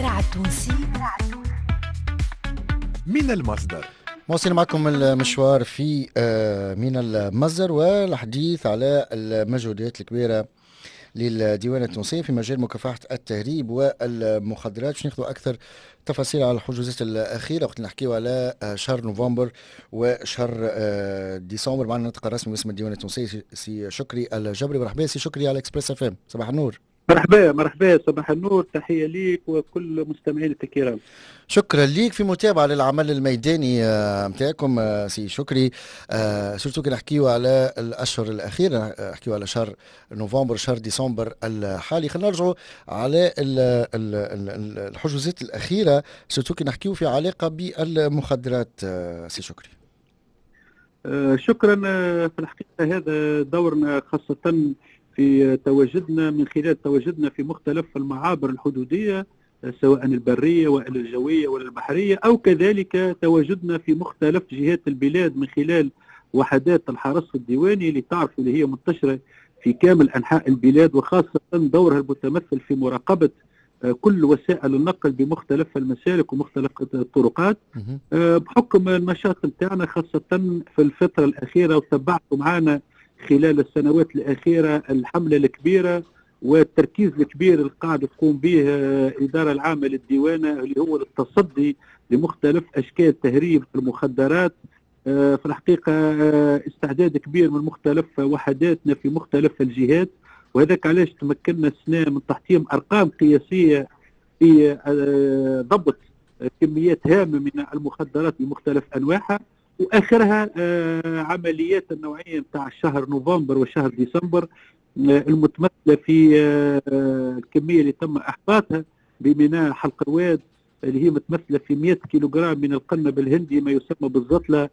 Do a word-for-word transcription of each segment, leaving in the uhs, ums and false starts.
الشارع التونسي من المصدر. مواصلين معكم المشوار في من المصدر والحديث على المجهودات الكبيرة للديوان التونسي في مجال مكافحة التهريب والمخدرات. باش ناخذوا أكثر تفاصيل على الحجوزات الأخيرة وقت نحكيو على شهر نوفمبر وشهر ديسمبر. معنا الناطق الرسمي باسم الديوان التونسي سي شكري الجبري. مرحبا سي شكري على اكسبريس اف ام. صباح النور. مرحبا مرحبا صباح النور، تحية ليك وكل مستمعين الكرام. شكرا ليك في متابعة للعمل الميداني متاعكم سي شكري. سورتو كي نحكيو على الأشهر الأخيرة، نحكيو على شهر نوفمبر شهر ديسمبر الحالي. خلينا نرجعوا على الحجوزات الأخيرة، سورتو كي نحكيو في علاقة بالمخدرات سي شكري. شكرا. في الحقيقة هذا دورنا خاصة في تواجدنا من خلال تواجدنا في مختلف المعابر الحدودية سواء البرية ولا الجوية ولا البحرية، أو كذلك تواجدنا في مختلف جهات البلاد من خلال وحدات الحرس الديواني اللي تعرفوا اللي هي منتشرة في كامل أنحاء البلاد، وخاصة دورها المتمثل في مراقبة كل وسائل النقل بمختلف المسالك ومختلف الطرقات. بحكم النشاط نتاعنا خاصة في الفترة الأخيرة، وتبعتوا معنا خلال السنوات الأخيرة الحملة الكبيرة والتركيز الكبير اللي قاعد تقوم به الإدارة العامة للديوانة اللي هو التصدي لمختلف أشكال تهريب المخدرات. في الحقيقة استعداد كبير من مختلف وحداتنا في مختلف الجهات، وهذاك علاش تمكنا السنة من تحطيم أرقام قياسية في ضبط كميات هامة من المخدرات بمختلف أنواعها، واخرها عمليات النوعيه نتاع شهر نوفمبر وشهر ديسمبر المتمثله في الكميه اللي تم احباطها بميناء حلق رواد اللي هي متمثله في مئة كيلوغرام من القنب الهندي ما يسمى بالزطله.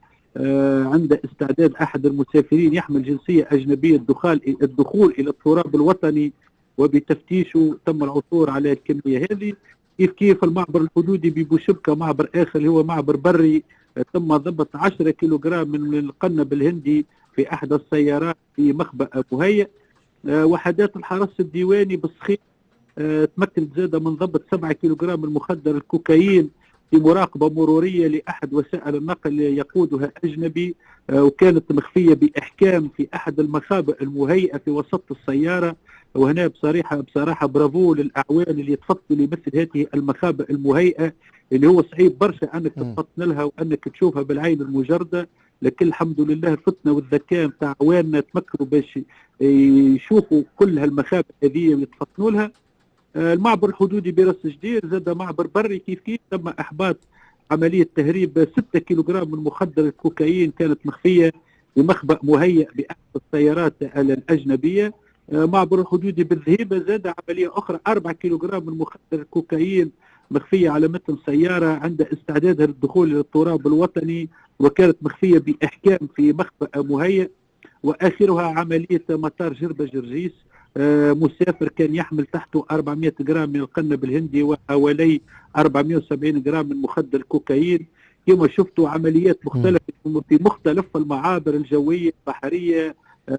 عند استعداد احد المسافرين يحمل جنسيه اجنبيه الدخول الدخول الى التراب الوطني، وبتفتيشه تم العثور على الكميه هذه. كيف كيف المعبر الحدودي ببوشبكه معبر اخر اللي هو معبر بري تم ضبط عشرة كيلوغرام من القنب الهندي في احدى السيارات في مخبأ مهيئ. أه وحدات الحرس الديواني بالصخير أه تمكنت زاده من ضبط سبعة كيلوغرام من مخدر الكوكايين في مراقبه مروريه لاحد وسائل النقل يقودها اجنبي، أه وكانت مخفيه باحكام في احد المخابئ المهيئه في وسط السياره. وهنا بصراحه بصراحه برافو للاعوان اللي يتفضلوا لمثل هذه المخابئ المهيئه اللي هو صعيب برشا انك تفطن لها وانك تشوفها بالعين المجرده، لكن الحمد لله الفتنه والذكاء نتاع عواننا تمكنوا باش يشوفوا كل هالمخابئ هذه ويتفطنوا لها. المعبر الحدودي براس جدير زاد معبر بري كيف كيف تم احباط عمليه تهريب ستة كيلوغرام من مخدر الكوكايين كانت مخفيه بمخبأ مهيئ باحد السيارات الاجنبيه. معبر الحدودي بالذهيبه زاد عمليه اخرى أربعة كيلوغرام من مخدر الكوكايين مخفيه على متن سياره عند استعدادها للدخول الى التراب الوطني، وكانت مخفيه باحكام في مخبأ مهيئ. واخرها عمليه مطار جربه جرجيس، مسافر كان يحمل تحته أربعمئة جرام من القنب الهندي وحوالي أربعمئة وسبعين جرام من مخدر الكوكايين. كما شفتوا عمليات مختلفه في مختلف المعابر الجويه البحريه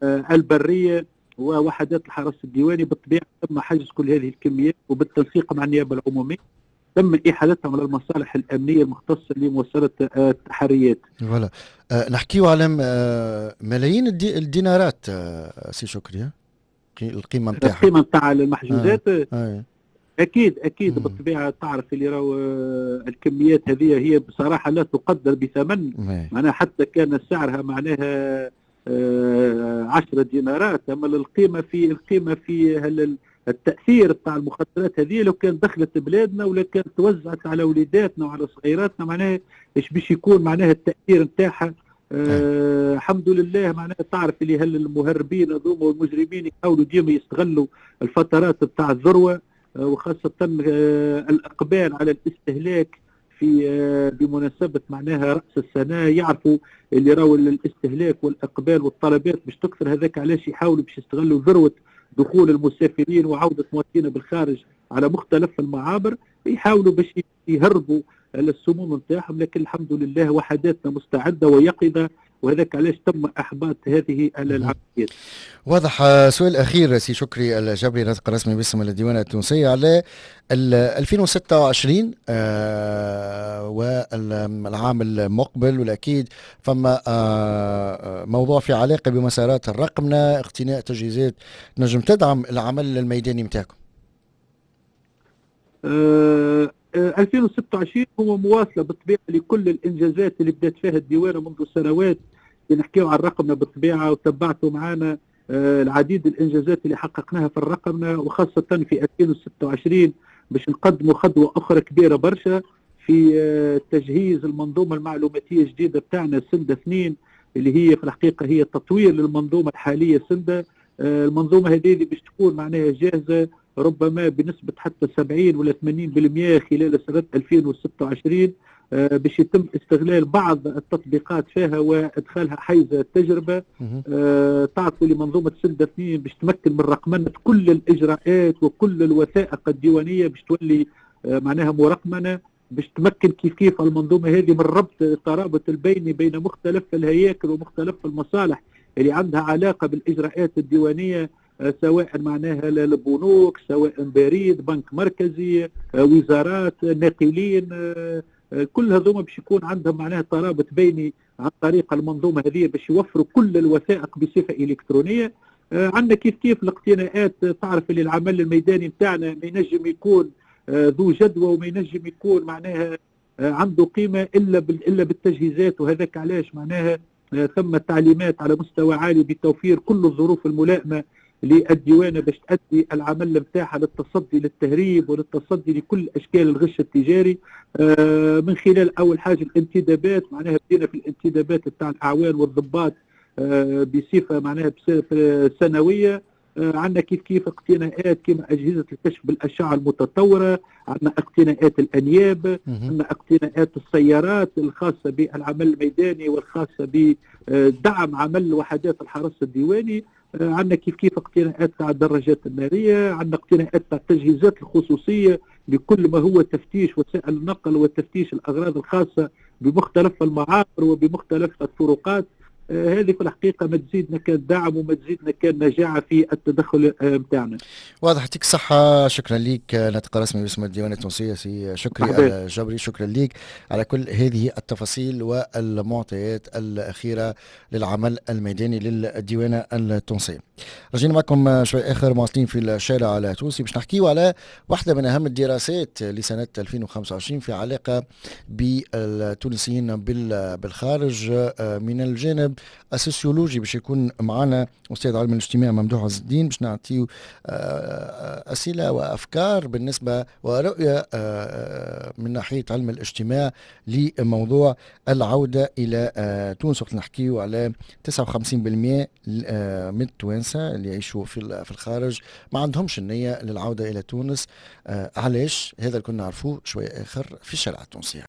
البريه ووحدات الحرس الديواني. بالطبيعه تم حجز كل هذه الكميات وبالتنسيق مع النيابه العموميه تم احالتهم على المصالح الامنيه المختصه لمواصله التحريات. فوالا أه نحكيو على أه ملايين الدي الدينارات أه سي شكري، القيمه نتاعها القيمه نتاع المحجوزات. آه. آه. اكيد اكيد مم. بالطبيعه تعرف اللي راهو الكميات هذه هي بصراحه لا تقدر بثمن، معناها حتى كان سعرها معناها آه عشرة دينارات، اما القيمه في القيمه في التاثير بتاع المخدرات هذه لو كان دخلت بلادنا ولا كانت توزعت على وليداتنا وعلى صغيراتنا معناها ايش باش يكون معناها التاثير نتاعها. آه الحمد لله معناها تعرف اللي هل المهربين هذوما والمجرمين يحاولوا ديما يستغلوا الفترات بتاع الذروه، آه وخاصه آه الاقبال على الاستهلاك في آه بمناسبه معناها راس السنه. يعرفوا اللي راهو الاستهلاك والاقبال والطلبات باش تكثر، هذاك علاش يحاولوا باش يستغلوا ذروه دخول المسافرين وعودة مواطنين بالخارج على مختلف المعابر، يحاولوا باش يهربوا السموم نتاعهم. لكن الحمد لله وحداتنا مستعدة ويقظة وهذاك علاش تم احباط هذه العمليات. واضح. سؤال اخير سي شكري الجبري، ناطق رسمي باسم الديوانه التونسيه، على ألفين وستة وعشرين آه والعام المقبل، والاكيد فما آه موضوع في علاقه بمسارات الرقمنه، اقتناء تجهيزات نجم تدعم العمل الميداني نتاعكم. آه ألفين وستة وعشرين هو مواصله بالطبيعه لكل الانجازات اللي بدات فيها الديوانه منذ سنوات. نحكيو عن الرقمنه بالطبيعه، وتبعتوا معنا آه العديد الانجازات اللي حققناها في الرقمنه، وخاصه في ألفين وستة وعشرين باش نقدموا خطوه اخرى كبيره برشا في آه تجهيز المنظومه المعلوماتيه الجديده بتاعنا سندا اثنين، اللي هي في الحقيقه هي تطوير للمنظومه الحاليه سندا. آه المنظومه هذه اللي باش تكون معناها جاهزه ربما بنسبة حتى سبعين ولا ثمانين بالمئة خلال سنة ألفين وستة وعشرين، آه باش يتم استغلال بعض التطبيقات فيها وادخالها حيز التجربة. آه تعرفوا لمنظومة سندا اثنين باش تمكن من رقمنة كل الإجراءات وكل الوثائق الديوانية، باش تولي آه معناها مرقمنة، باش تمكن كيف كيف المنظومة هذه من ربط الترابط البيني بين مختلف الهياكل ومختلف المصالح اللي عندها علاقة بالإجراءات الديوانية، سواء معناها البنوك، سواء بريد، بنك مركزي، وزارات، ناقلين، كل هذوما باش يكون عندهم معناها ترابط بيني عن طريق المنظومه هذه باش يوفروا كل الوثائق بصفه الكترونيه. عندنا كيف كيف الاقتناءات، تعرف اللي العمل الميداني نتاعنا ما ينجم يكون ذو جدوى وما ينجم يكون معناها عنده قيمه الا الا بالتجهيزات، وهذاك علاش معناها ثم تعليمات على مستوى عالي بتوفير كل الظروف الملائمه للديوانه باش تؤدي العمل نتاعها للتصدي للتهريب وللتصدي لكل اشكال الغش التجاري، آه من خلال اول حاجه الانتدابات. معناها بدينا في الانتدابات نتاع الاعوان والضباط آه بصفه معناها سنويه. آه عندنا كيف كيف اقتناءات كما اجهزه الكشف بالاشعه المتطوره، عندنا اقتناءات الانياب، عندنا اقتناءات السيارات الخاصه بالعمل الميداني والخاصه بدعم عمل وحدات الحرس الديواني. عندنا كيف كيف اقتناءات تاع الدراجات الناريه، عندنا اقتناءات تاع التجهيزات الخصوصيه لكل ما هو تفتيش وسائل النقل وتفتيش الاغراض الخاصه بمختلف المعابر وبمختلف الطرقات. آه هذه في الحقيقه ما تزيدنا كان دعم وما تزيدنا كان نجاعه في التدخل نتاعنا. آه واضح، يعطيك الصحه. شكرا لك ناطق رسمي باسم الديوانه التونسيه سي شكري الجبري، شكرا لك على كل هذه التفاصيل والمعطيات الاخيره للعمل الميداني للديوانه التونسيه. رجعنا معكم شوي اخر مواصلين في الشارع التونسي باش نحكيو على واحده من اهم الدراسات لسنه ألفين وخمسة وعشرين في علاقه بالتونسيين بالخارج من الجانب السوسيولوجي. باش يكون معنا استاذ علم الاجتماع ممدوح عز الدين باش نعطيو اسئله وافكار بالنسبه ورؤيه من ناحيه علم الاجتماع لموضوع العوده الى تونس. وقت نحكيو على تسعة وخمسين بالمئة من التوانسه اللي يعيشوا في في الخارج ما عندهمش النيه للعوده الى تونس. علاش؟ هذا اللي كنا نعرفوه شويه اخر في الشارع التونسي.